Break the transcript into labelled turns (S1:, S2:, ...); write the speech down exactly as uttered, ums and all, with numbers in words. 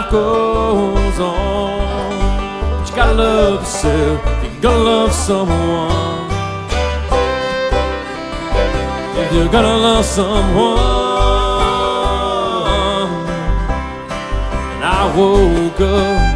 S1: life goes on. But you gotta love yourself, you gotta love someone. If you're gonna love someone. And I woke up